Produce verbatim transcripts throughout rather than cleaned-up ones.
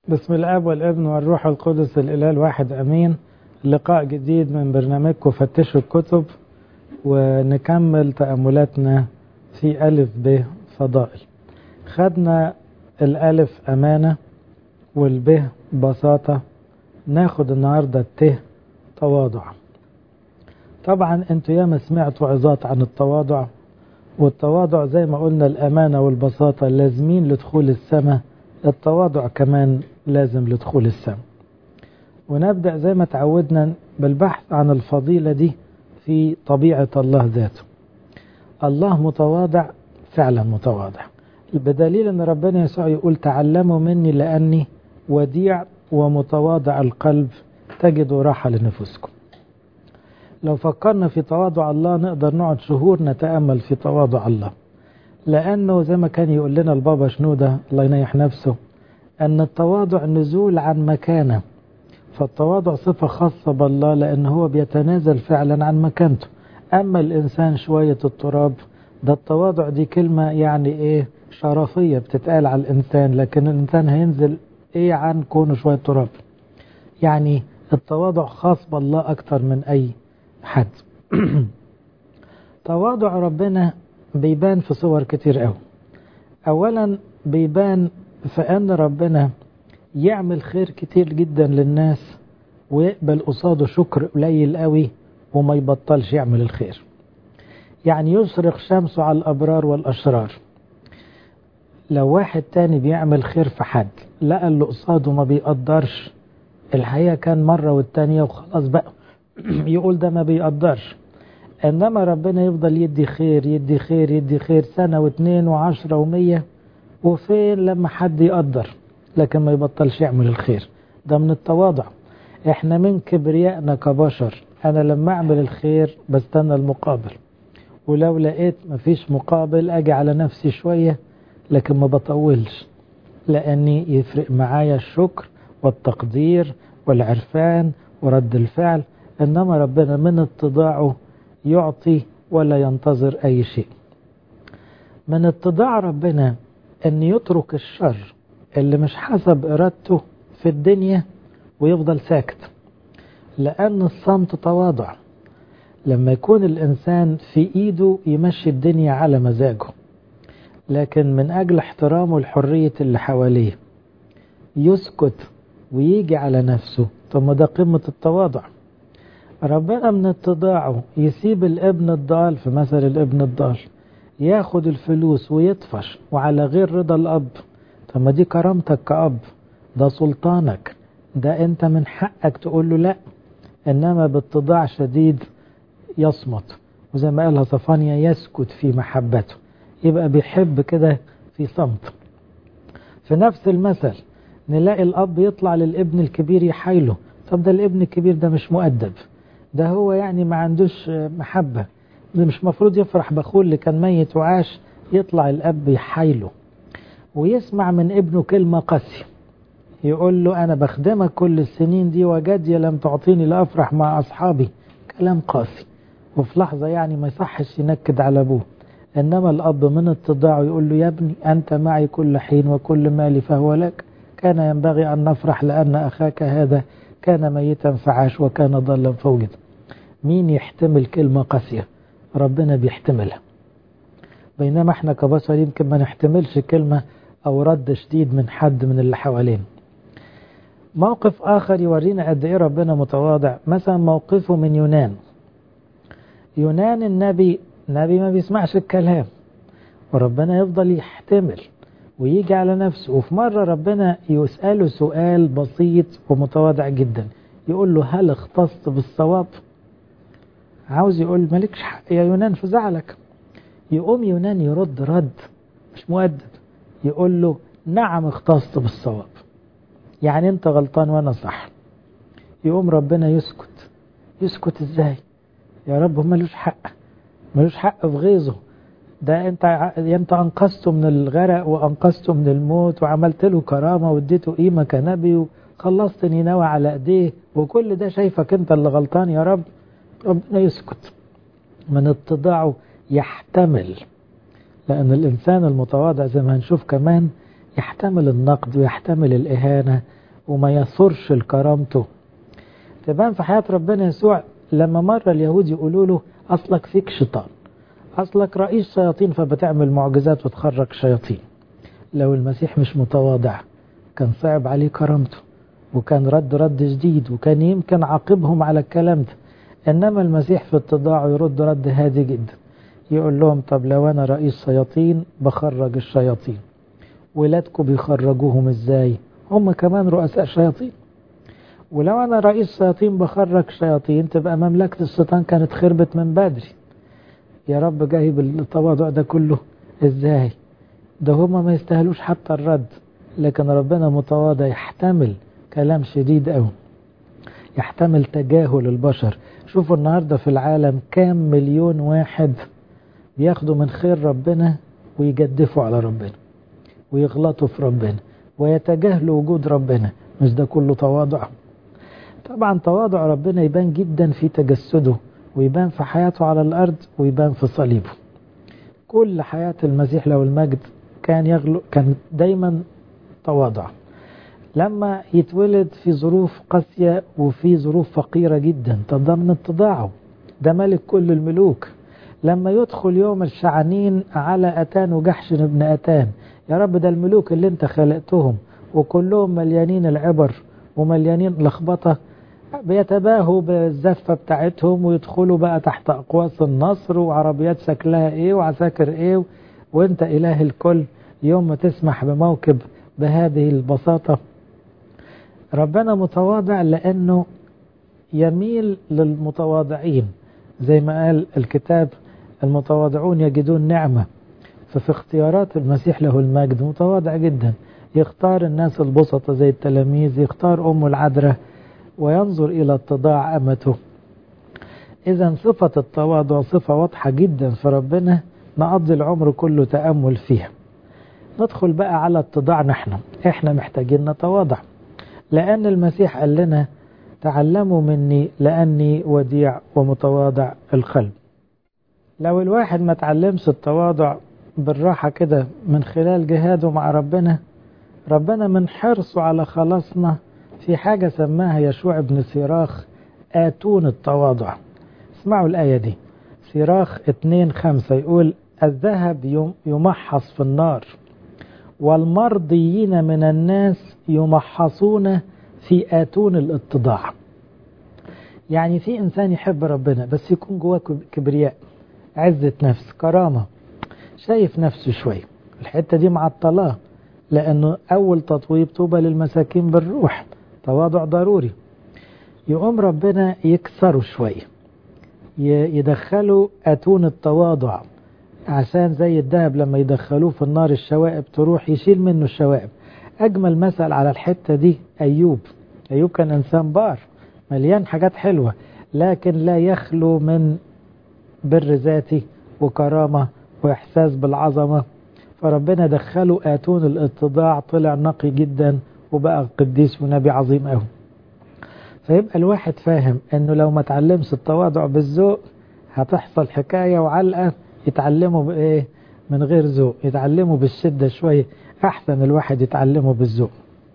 بسم الاب والابن والروح القدس الاله الواحد امين. لقاء جديد من برنامجكم فتشوا الكتب، ونكمل تأملاتنا في ألف ب فضائل. خدنا الألف أمانة والب بساطة، ناخد النهاردة الت تواضع. طبعا انتوا ياما سمعتوا عظات عن التواضع، والتواضع زي ما قلنا الأمانة والبساطة لازمين لدخول السماء، التواضع كمان لازم لدخول السماء. ونبدأ زي ما تعودنا بالبحث عن الفضيلة دي في طبيعة الله ذاته. الله متواضع، فعلا متواضع، بدليل ان ربنا يسوع يقول تعلموا مني لأني وديع ومتواضع القلب تجدوا راحة لنفسكم. لو فكرنا في تواضع الله نقدر نقعد شهور نتأمل في تواضع الله، لأنه زي ما كان يقول لنا البابا شنودة الله ينيح نفسه أن التواضع نزول عن مكانه. فالتواضع صفة خاصة بالله لأنه هو بيتنازل فعلا عن مكانته. أما الإنسان شوية التراب، ده التواضع دي كلمة يعني إيه شرفية بتتقال على الإنسان، لكن الإنسان هينزل إيه عن كونه شوية تراب. يعني التواضع خاص بالله أكتر من أي حد. تواضع ربنا بيبان في صور كتير قوي. أولا بيبان في أن ربنا يعمل خير كتير جدا للناس ويقبل قصاده شكر قليل قوي وما يبطلش يعمل الخير. يعني يشرق شمسه على الأبرار والأشرار. لو واحد تاني بيعمل خير في حد لقى اللي قصاده ما بيقدرش، الحقيقة كان مرة والتانية وخلاص بقى يقول ده ما بيقدرش. إنما ربنا يفضل يدي خير يدي خير يدي خير سنة واثنين وعشرة ومية، وفين لما حد يقدر، لكن ما يبطلش يعمل الخير. ده من التواضع. احنا من كبريائنا كبشر انا لما اعمل الخير بستنى المقابل، ولو لقيت مفيش مقابل اجي على نفسي شوية، لكن ما بطولش، لاني يفرق معايا الشكر والتقدير والعرفان ورد الفعل. انما ربنا من اتضاعه يعطي ولا ينتظر اي شيء. من اتضاع ربنا ان يترك الشر اللي مش حسب إرادته في الدنيا ويفضل ساكت، لأن الصمت تواضع. لما يكون الإنسان في إيده يمشي الدنيا على مزاجه، لكن من أجل احترامه لحرية اللي حواليه يسكت ويجي على نفسه، ثم ده قمة التواضع. ربنا من اتضاعه يسيب الابن الضال في مثل الابن الضال، ياخد الفلوس ويطفش وعلى غير رضا الأب. طب ما دي كرامتك كأب، ده سلطانك، ده انت من حقك تقول له لا. انما باتضاع شديد يصمت، وزي ما قالها صفانيا يسكت في محبته، يبقى بيحب كده في صمت. في نفس المثل نلاقي الأب يطلع للابن الكبير يحايله. طب ده الابن الكبير ده مش مؤدب، ده هو يعني ما عندوش محبة، ده مش مفروض يفرح بأخوه اللي كان ميت وعاش. يطلع الأب يحايله ويسمع من ابنه كلمة قاسية، يقول له أنا بخدمك كل السنين دي وجدي لم تعطيني لأفرح مع أصحابي. كلام قاسي، وفي لحظة يعني ما يصحش ينكد على أبوه. إنما الأب من اتضاعه يقول له يا ابني أنت معي كل حين وكل مالي فهو لك، كان ينبغي أن نفرح لأن أخاك هذا كان ميتا فعاش وكان ضالا فوجد. مين يحتمل كلمة قاسية؟ ربنا بيحتملها، بينما احنا كبشر يمكن ما نحتملش كلمة أو رد شديد من حد من اللي حوالين. موقف آخر يورينا قد إيه ربنا متواضع، مثلا موقفه من يونان. يونان النبي نبي ما بيسمعش الكلام، وربنا يفضل يحتمل ويجي على نفسه. وفي مرة ربنا يسأله سؤال بسيط ومتواضع جدا، يقول له هل اختصت بالصواب؟ عاوز يقول مالكش حق يا يونان في زعلك. يقوم يونان يرد رد مش مؤدب، يقول له نعم اختصت بالصواب، يعني انت غلطان وانا صح. يقوم ربنا يسكت. يسكت ازاي يا رب؟ ملوش حق، ملوش حق في غيظه. ده انت انت انقذته من الغرق وانقذته من الموت وعملت له كرامة واديته قيمة كنبي وخلصت نينوى على ايديه، وكل ده شايفك انت اللي غلطان يا رب. ربنا يسكت. من اتضاعه يحتمل، لأن الإنسان المتواضع زي ما هنشوف كمان يحتمل النقد ويحتمل الإهانة وما يثرش لكرامته. تبان في حياة ربنا يسوع لما مرة اليهود يقولوا له أصلك فيك شيطان، أصلك رئيس شياطين فبتعمل معجزات وتخرج شياطين. لو المسيح مش متواضع كان صعب عليه كرامته، وكان رد رد جديد، وكان يمكن عاقبهم على الكلام ده. إنما المسيح في اتضاعه يرد رد هادي جدا، يقول لهم طب لو أنا رئيس شياطين بخرج الشياطين، ولادكم بيخرجوهم إزاي؟ هم كمان رؤساء شياطين. ولو أنا رئيس شياطين بخرج شياطين تبقى مملكة الشيطان كانت خربت من بدري. يا رب جايب التواضع ده كله إزاي؟ ده هما ما يستاهلوش حتى الرد، لكن ربنا متواضع يحتمل كلام شديد أوي، يحتمل تجاهل البشر. شوفوا النهاردة في العالم كام مليون واحد بياخدوا من خير ربنا ويجدفوا على ربنا ويغلطوا في ربنا ويتجاهلوا وجود ربنا. مش ده كله تواضع؟ طبعا تواضع ربنا يبان جدا في تجسده، ويبان في حياته على الأرض، ويبان في صليبه. كل حياة المسيح له المجد كان يغلو كان دايما تواضع. لما يتولد في ظروف قاسية وفي ظروف فقيرة جدا تضمن اتضاعه، ده ملك كل الملوك. لما يدخل يوم الشعنين على أتان وجحشن ابن أتان، يا رب ده الملوك اللي انت خلقتهم وكلهم مليانين العبر ومليانين لخبطة، بيتباهوا بالزفة بتاعتهم ويدخلوا بقى تحت أقواس النصر وعربيات شكلها ايه وعساكر ايه، وانت إله الكل يوم ما تسمح بموكب بهذه البساطة. ربنا متواضع لأنه يميل للمتواضعين، زي ما قال الكتاب المتواضعون يجدون نعمة. ففي اختيارات المسيح له المجد متواضع جدا، يختار الناس البسطة زي التلاميذ، يختار أم العذراء، وينظر إلى اتضاع أمته. إذا صفة التواضع صفة واضحة جدا في ربنا، نقضي العمر كله تأمل فيها. ندخل بقى على اتضاع. نحن احنا محتاجين نتواضع، لأن المسيح قال لنا تعلموا مني لأني وديع ومتواضع القلب. لو الواحد ما تعلمش التواضع بالراحة كده من خلال جهاده مع ربنا، ربنا من حرصه على خلاصنا في حاجة سماها يشوع بن سيراخ آتون التواضع. اسمعوا الآية دي، سيراخ اتنين خمسة، يقول الذهب يمحص في النار والمرضيين من الناس يمحصون في آتون الاتضاع. يعني في إنسان يحب ربنا بس يكون جواه كبرياء، عزة نفس، كرامة، شايف نفسه شوي. الحتة دي معطلاه، لأنه أول تطويب طوبى للمساكين بالروح، تواضع ضروري. يقوم ربنا يكسره شوي، يدخله أتون التواضع، عشان زي الذهب لما يدخلوه في النار الشوائب تروح، يشيل منه الشوائب. أجمل مثل على الحتة دي أيوب. أيوب كان إنسان بار مليان حاجات حلوة، لكن لا يخلو من بر ذاتي وكرامة وإحساس بالعظمة. فربنا دخله آتون الاتضاع، طلع نقي جدا وبقى قديس ونبي عظيم أوي. فيبقى الواحد فاهم أنه لو ما تعلمش التواضع بالذوق هتحصل حكاية وعلقة. يتعلموا بإيه؟ من غير ذوق، يتعلموا بالشدة شوية، أحسن الواحد يتعلموا بالذوق.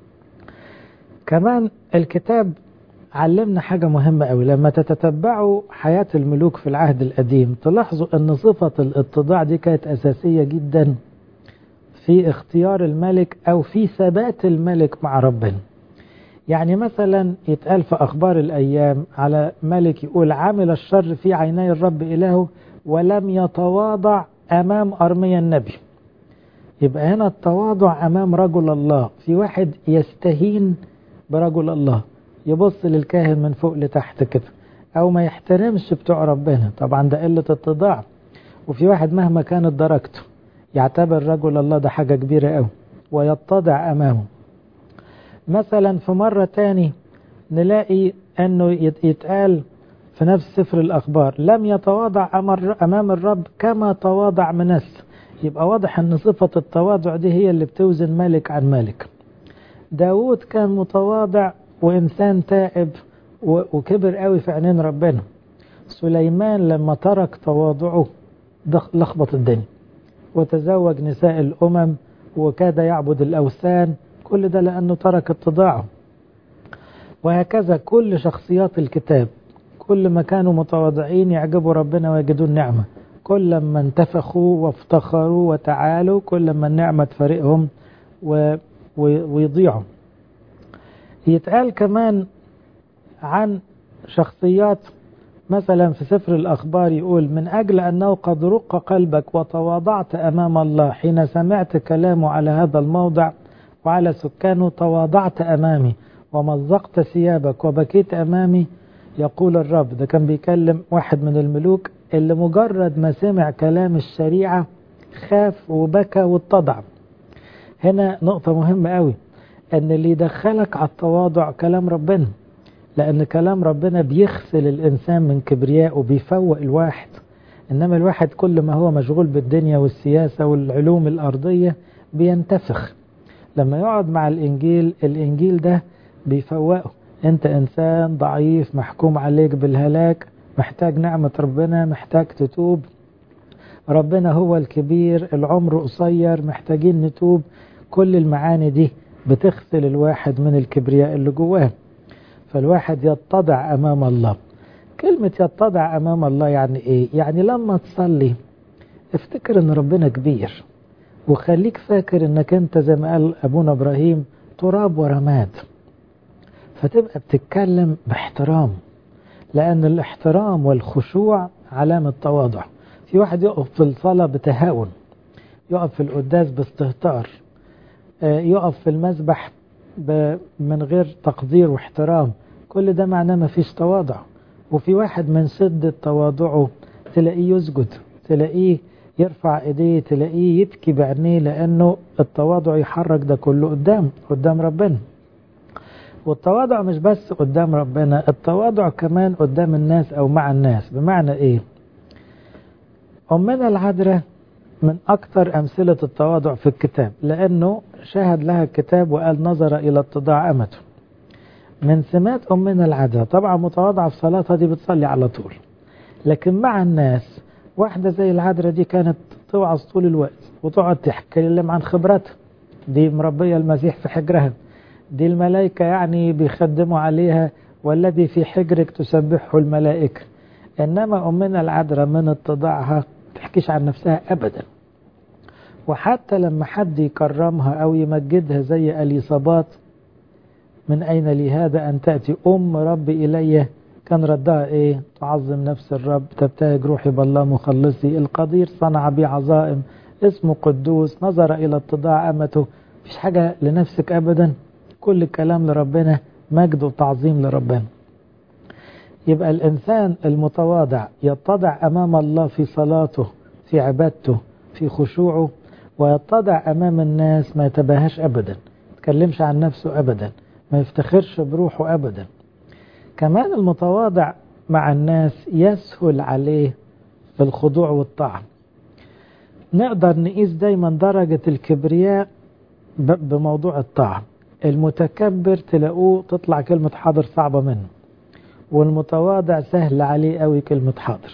كمان الكتاب علمنا حاجة مهمة أوي. لما تتتبعوا حياة الملوك في العهد القديم تلاحظوا أن صفة الاتضاع دي كانت أساسية جدا في اختيار الملك أو في ثبات الملك مع ربنا. يعني مثلا يتقال في أخبار الأيام على ملك يقول عامل الشر في عيني الرب إلهه ولم يتواضع أمام أرميا النبي. يبقى هنا التواضع أمام رجل الله. في واحد يستهين برجل الله، يبص للكاهن من فوق لتحت كده، أو ما يحترمش بتوع ربنا، طبعا ده قلة اتضاع. وفي واحد مهما كانت درجته يعتبر رجل الله ده حاجة كبيرة أوي ويتضع أمامه. مثلا في مرة تاني نلاقي أنه يتقال في نفس سفر الأخبار لم يتواضع أمام الرب كما تواضع منس. يبقى واضح أن صفة التواضع دي هي اللي بتوزن ملك عن ملك. داود كان متواضع وإنسان تائب وكبر قوي في عينين ربنا. سليمان لما ترك تواضعه لخبط الدنيا وتزوج نساء الأمم وكاد يعبد الأوثان، كل ده لأنه ترك اتضاعه. وهكذا كل شخصيات الكتاب، كل ما كانوا متواضعين يعجبوا ربنا ويجدون نعمة، كل ما انتفخوا وافتخروا وتعالوا كل ما النعمة تفارقهم ويضيعوا. يتقال كمان عن شخصيات مثلا في سفر الأخبار يقول: من أجل أنه قد رق قلبك وتواضعت أمام الله حين سمعت كلامه على هذا الموضع وعلى سكانه، تواضعت أمامي ومزقت ثيابك وبكيت أمامي، يقول الرب. ده كان بيكلم واحد من الملوك اللي مجرد ما سمع كلام الشريعة خاف وبكى واتضع. هنا نقطة مهمة قوي، أن اللي يدخلك على التواضع كلام ربنا، لأن كلام ربنا بيغسل الإنسان من كبرياء وبيفوق الواحد. إنما الواحد كل ما هو مشغول بالدنيا والسياسة والعلوم الأرضية بينتفخ. لما يقعد مع الإنجيل، الإنجيل ده بيفوقه. أنت إنسان ضعيف محكوم عليك بالهلاك، محتاج نعمة ربنا، محتاج تتوب، ربنا هو الكبير، العمر قصير، محتاجين نتوب. كل المعاني دي بتغسل الواحد من الكبرياء اللي جواه، فالواحد يتضع أمام الله. كلمة يتضع أمام الله يعني إيه؟ يعني لما تصلي افتكر أن ربنا كبير، وخليك فاكر أنك أنت زي ما قال أبونا إبراهيم تراب ورماد، فتبقى بتتكلم باحترام، لأن الاحترام والخشوع علامة تواضع. في واحد يقف في الصلاة بتهاون، يقف في القداس باستهتار، يقف في المسبح من غير تقدير واحترام، كل ده معناه ما فيش تواضع. وفي واحد من شدة تواضعه تلاقيه يسجد، تلاقيه يرفع ايديه، تلاقيه يبكي بعينيه، لأنه التواضع يحرك ده كله قدام قدام ربنا. والتواضع مش بس قدام ربنا، التواضع كمان قدام الناس أو مع الناس. بمعنى إيه؟ أمنا العذراء من أكثر أمثلة التواضع في الكتاب، لأنه شاهد لها الكتاب وقال: نظر إلى اتضاع أمته. من سمات أمنا العذراء طبعا متواضعة في صلاتها، دي بتصلي على طول، لكن مع الناس واحدة زي العذراء دي كانت توعظ طول الوقت وتقعد تتكلم عن خبرتها، دي مربية المسيح في حجرها، دي الملائكة يعني بيخدموا عليها، والذي في حجرك تسبحه الملائكة. إنما أمنا العذراء من اتضاعها تحكيش عن نفسها أبدا. وحتى لما حد يكرمها أو يمجدها زي أليصابات: من أين لي هذا أن تأتي أم ربي إلي، كان ردها إيه؟ تعظم نفس الرب، تبتهج روحي بالله مخلصي، القدير صنع بي عظائم، اسمه قدوس، نظر إلى اتضاع أمته. مفيش حاجة لنفسك أبدا، كل الكلام لربنا، مجد وتعظيم لربنا. يبقى الإنسان المتواضع يتضع أمام الله في صلاته، في عبادته، في خشوعه، ويتضع أمام الناس، ما يتباهاش أبدا، ما يتكلمش عن نفسه أبدا، ما يفتخرش بروحه أبدا. كمان المتواضع مع الناس يسهل عليه في الخضوع والطاعة. نقدر نقيس دايما درجة الكبرياء بموضوع الطاعة. المتكبر تلاقوه تطلع كلمة حاضر صعبة منه، والمتواضع سهل عليه قوي كلمة حاضر.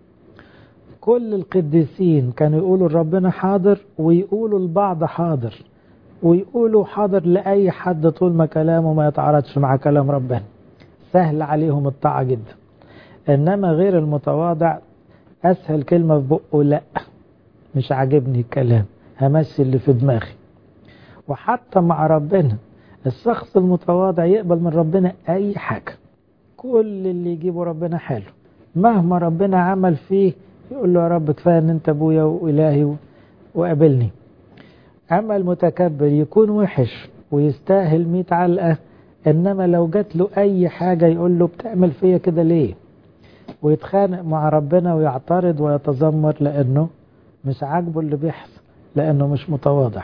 كل القديسين كانوا يقولوا لربنا حاضر، ويقولوا البعض حاضر، ويقولوا حاضر لأي حد طول ما كلامه ما يتعارضش مع كلام ربنا، سهل عليهم الطاعة جدا. إنما غير المتواضع أسهل كلمة في بقه لا، مش عاجبني الكلام، همشي اللي في دماغي. وحتى مع ربنا الشخص المتواضع يقبل من ربنا أي حاجة، كل اللي يجيبه ربنا حلو، مهما ربنا عمل فيه يقول له: يا رب كفاية ان انت ابويا وإلهي وقابلني. أما المتكبر يكون وحش ويستاهل مئة علقة، إنما لو جات له أي حاجة يقول له: بتعمل فيا كده ليه؟ ويتخانق مع ربنا ويعترض ويتذمر، لأنه مش عاجبه اللي بيحصل، لأنه مش متواضع.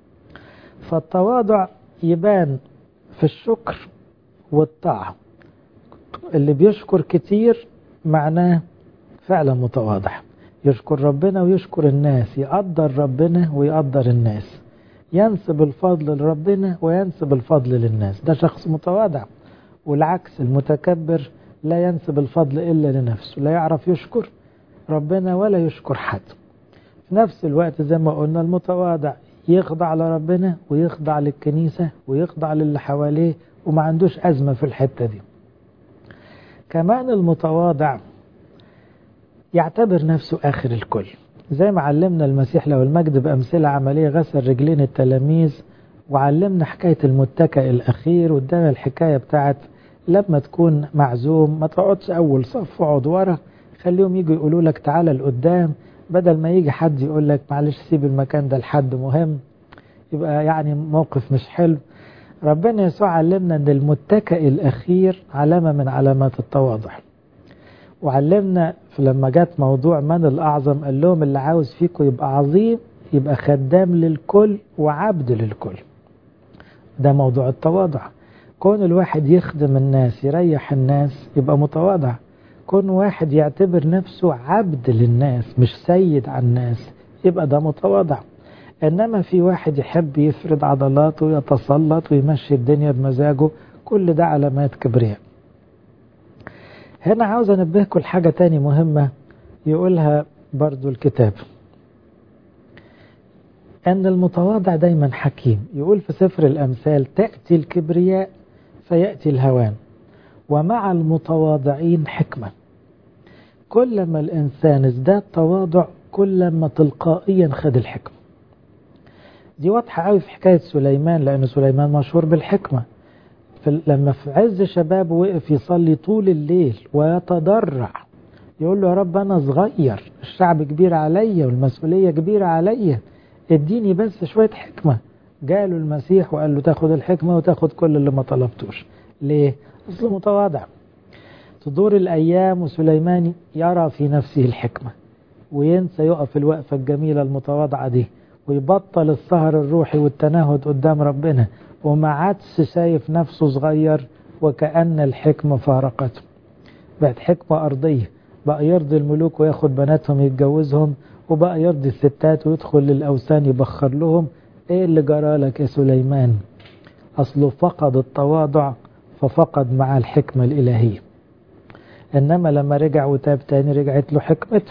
فالتواضع يبان في الشكر والطاعة. اللي بيشكر كتير معناه فعلا متواضع، يشكر ربنا ويشكر الناس، يقدر ربنا ويقدر الناس، ينسب الفضل لربنا وينسب الفضل للناس، ده شخص متواضع. والعكس المتكبر لا ينسب الفضل إلا لنفسه، لا يعرف يشكر ربنا ولا يشكر حد. في نفس الوقت زي ما قلنا المتواضع يخضع لربنا ويخضع للكنيسة ويخضع للي حواليه وما عندوش أزمة في الحتة دي. كمان المتواضع يعتبر نفسه آخر الكل، زي ما علمنا المسيح له المجد بأمثلة عملية، غسل رجلين التلاميذ وعلمنا حكاية المتكئ الأخير، وادانا الحكاية بتاعت لما تكون معزوم ما تقعدش أول صف، اقعد ورا، خليهم يجوا يقولوا لك تعالى لقدام، بدل ما يجي حد يقول لك معلش سيب المكان ده لحد مهم، يبقى يعني موقف مش حلو. ربنا يسوع علمنا ان المتكئ الأخير علامة من علامات التواضع، وعلمنا لما جات موضوع من الأعظم قال لهم اللي عاوز فيكم يبقى عظيم يبقى خدام للكل وعبد للكل. ده موضوع التواضع، كون الواحد يخدم الناس يريح الناس يبقى متواضع، كون واحد يعتبر نفسه عبد للناس مش سيد على الناس يبقى ده متواضع. إنما في واحد يحب يفرد عضلاته ويتسلط ويمشي الدنيا بمزاجه، كل ده علامات كبرياء. هنا عاوز أنبهكم لحاجة تاني مهمة يقولها برضو الكتاب، أن المتواضع دايما حكيم. يقول في سفر الأمثال تأتي الكبرياء فيأتي الهوان ومع المتواضعين حكمة. كلما الإنسان ازداد تواضع كلما تلقائيا خد الحكمة. دي واضحة قوي في حكاية سليمان، لأن سليمان مشهور بالحكمة. لما في عز شبابه وقف يصلي طول الليل ويتضرع يقول له يا رب أنا صغير، الشعب كبير عليا والمسؤولية كبيرة عليا، اديني بس شوية حكمة. جاله المسيح وقال له تاخد الحكمة وتاخد كل اللي ما طلبتوش. ليه؟ أصله متواضع. تدور الأيام وسليمان يرى في نفسه الحكمة وينسى يقف الوقفة الجميلة المتواضعة دي ويبطل السهر الروحي والتنهد قدام ربنا، وما عادش شايف نفسه صغير وكأن الحكمة فارقته. بقت حكمة أرضية، بقى يرضي الملوك وياخد بناتهم يتجوزهم، وبقى يرضي الستات ويدخل للأوثان يبخر لهم. ايه اللي جرى لك يا سليمان؟ أصله فقد التواضع ففقد مع الحكمة الإلهية. إنما لما رجع وتاب تاني رجعت له حكمته.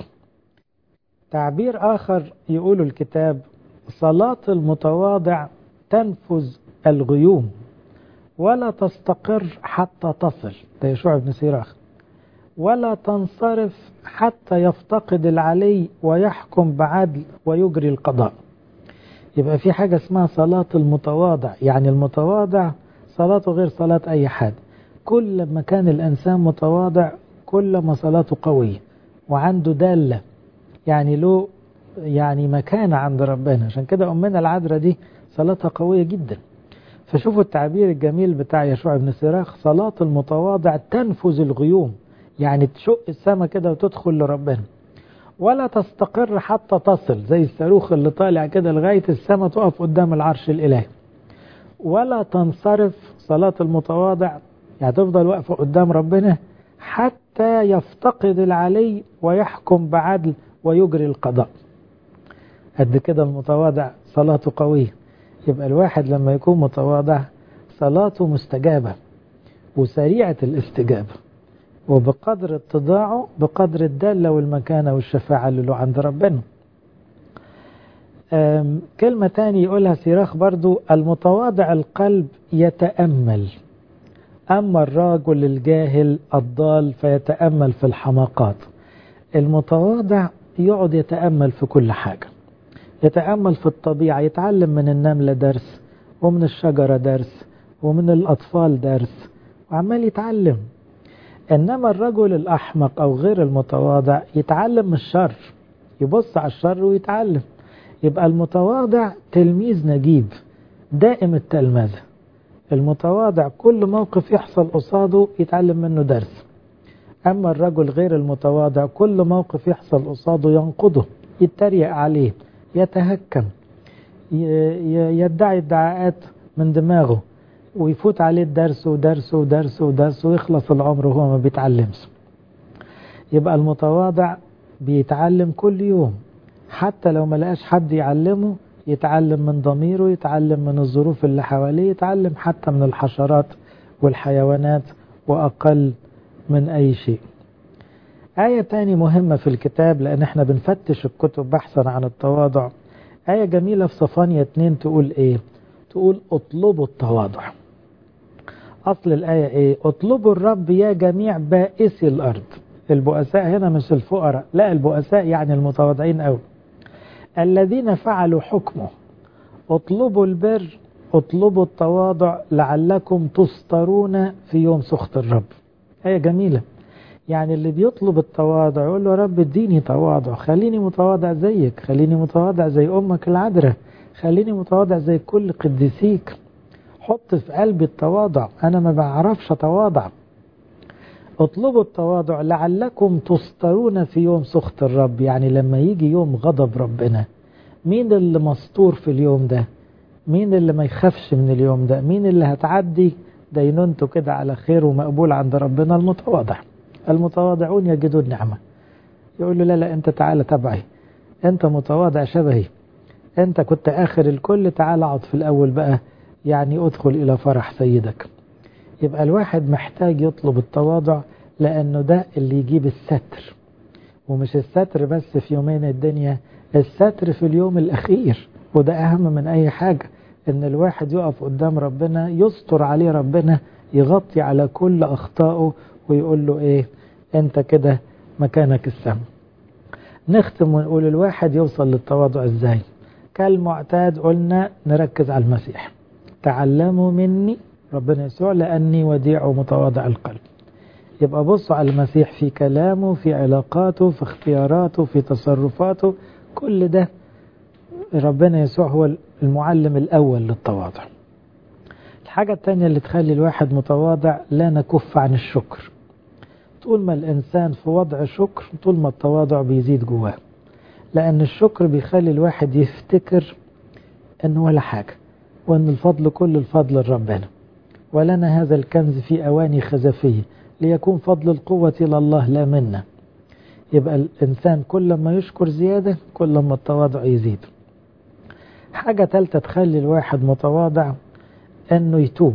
تعبير آخر يقول الكتاب صلاة المتواضع تنفذ الغيوم ولا تستقر حتى تصل، ده يشوع بن سيراخ، ولا تنصرف حتى يفتقد العلي ويحكم بعدل ويجري القضاء. يبقى في حاجة اسمها صلاة المتواضع، يعني المتواضع صلاته غير صلاة أي حد. كل ما كان الإنسان متواضع كل ما صلاته قوية وعنده دالة، يعني له يعني مكانة عند ربنا. عشان كده أمنا العذراء دي صلاتها قوية جدا. فشوفوا التعبير الجميل بتاع يشوع بن سيراخ، صلاة المتواضع تنفذ الغيوم، يعني تشق السماء كده وتدخل لربنا، ولا تستقر حتى تصل، زي الصاروخ اللي طالع كده لغاية السماء تقف قدام العرش الإلهي. ولا تنصرف صلاة المتواضع، يعني تفضل واقفة قدام ربنا حتى يفتقد العلي ويحكم بعدل ويجري القضاء. قد كده المتواضع صلاته قوية. يبقى الواحد لما يكون متواضع صلاته مستجابة وسريعة الاستجابة، وبقدر اتضاعه بقدر الدالة والمكانة والشفاعة اللي له عند ربنا. كلمة تاني يقولها سيراخ برضو، المتواضع القلب يتأمل، أما الراجل الجاهل الضال فيتأمل في الحماقات. المتواضع يقعد يتأمل في كل حاجة، يتأمل في الطبيعة، يتعلم من النملة درس ومن الشجرة درس ومن الأطفال درس وعمال يتعلم. إنما الرجل الأحمق أو غير المتواضع يتعلم من الشر، يبص على الشر ويتعلم. يبقى المتواضع تلميذ نجيب دائم التلمذة. المتواضع كل موقف يحصل قصاده يتعلم منه درس. أما الرجل غير المتواضع كل موقف يحصل قصاده ينقضه، يتريق عليه، يتهكم، يدعي ادعاءات من دماغه ويفوت عليه الدرس ودرس ودرس ودرس ويخلص العمر وهو ما بيتعلمش. يبقى المتواضع بيتعلم كل يوم، حتى لو ما لقاش حد يعلمه يتعلم من ضميره، يتعلم من الظروف اللي حواليه، يتعلم حتى من الحشرات والحيوانات وأقل من أي شيء. آية تاني مهمة في الكتاب، لأن احنا بنفتش الكتب بحثا عن التواضع، آية جميلة في صفانيا اتنين تقول ايه؟ تقول اطلبوا التواضع. أصل الآية ايه؟ اطلبوا الرب يا جميع بائسي الأرض. البؤساء هنا مش الفقراء، لا البؤساء يعني المتواضعين أوي. الذين فعلوا حكمه، اطلبوا البر، اطلبوا التواضع لعلكم تسترون في يوم سخط الرب. آية جميلة. يعني اللي بيطلب التواضع يقول له رب اديني تواضع، خليني متواضع زيك، خليني متواضع زي أمك العذراء، خليني متواضع زي كل قديسيك. حط في قلبي التواضع، أنا ما بعرفش أتواضع. اطلبوا التواضع لعلكم تسترون في يوم سخط الرب. يعني لما يجي يوم غضب ربنا، مين اللي مستور في اليوم ده؟ مين اللي ما يخافش من اليوم ده؟ مين اللي هتعدي دينونته كده على خير ومقبول عند ربنا؟ المتواضع. المتواضعون يجدون نعمة. يقول له لا لا انت تعالى تبعي، انت متواضع شبهي، انت كنت اخر الكل، تعالى اقعد في الاول بقى، يعني ادخل الى فرح سيدك. يبقى الواحد محتاج يطلب التواضع، لانه ده اللي يجيب الستر. ومش الستر بس في يومين الدنيا، الستر في اليوم الاخير، وده اهم من اي حاجة. ان الواحد يقف قدام ربنا يستر عليه ربنا، يغطي على كل اخطائه ويقول له ايه؟ انت كده مكانك السما. نختم ونقول الواحد يوصل للتواضع ازاي؟ كالمعتاد قلنا نركز على المسيح. تعلموا مني ربنا يسوع لاني وديع ومتواضع القلب. يبقى بصوا على المسيح في كلامه، في علاقاته، في اختياراته، في تصرفاته، كل ده ربنا يسوع هو المعلم الاول للتواضع. الحاجة التانية اللي تخلي الواحد متواضع، لا نكف عن الشكر. طول ما الإنسان في وضع شكر، طول ما التواضع بيزيد جواه. لأن الشكر بيخلي الواحد يفتكر أنه ولا حاجة، وأن الفضل كل الفضل لربنا، ولنا هذا الكنز في أواني خزفية، ليكون فضل القوة لله لا منا. يبقى الإنسان كل ما يشكر زيادة، كل ما التواضع يزيد. حاجة ثالثة تخلي الواحد متواضع، أنه يتوب.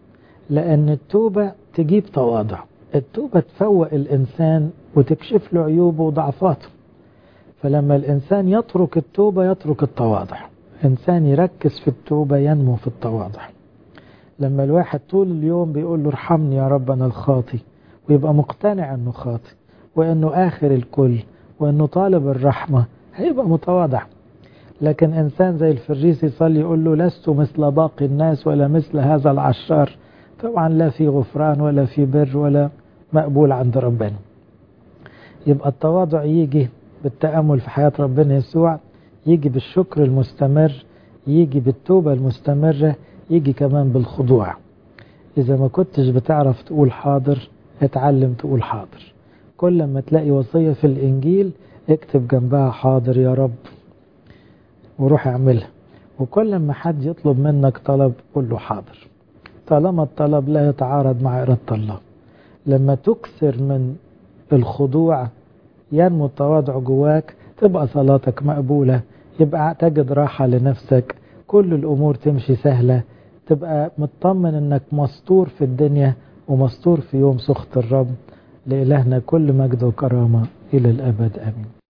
لأن التوبة تجيب تواضع. التوبة تفوق الإنسان وتكشف له عيوبه وضعفاته. فلما الإنسان يترك التوبة يترك التواضع. إنسان يركز في التوبة ينمو في التواضع. لما الواحد طول اليوم بيقول له ارحمني يا رب أنا الخاطي، ويبقى مقتنع أنه خاطي وأنه آخر الكل وأنه طالب الرحمة، هيبقى متواضع. لكن إنسان زي الفريسي يصلي يقول له لست مثل باقي الناس ولا مثل هذا العشار، طبعا لا في غفران ولا في بر ولا مقبول عند ربنا. يبقى التواضع يجي بالتأمل في حياة ربنا يسوع، يجي بالشكر المستمر، يجي بالتوبة المستمرة، يجي كمان بالخضوع. إذا ما كنتش بتعرف تقول حاضر، اتعلم تقول حاضر. كل ما تلاقي وصية في الإنجيل اكتب جنبها حاضر يا رب وروح اعملها. وكل ما حد يطلب منك طلب قل له حاضر، طالما الطلب لا يتعارض مع إرادة الله. لما تكثر من الخضوع ينمو التواضع جواك، تبقى صلاتك مقبولة، يبقى تجد راحة لنفسك، كل الأمور تمشي سهلة، تبقى مطمن أنك مستور في الدنيا ومستور في يوم سخط الرب. لإلهنا كل مجد وكرامة إلى الأبد آمين.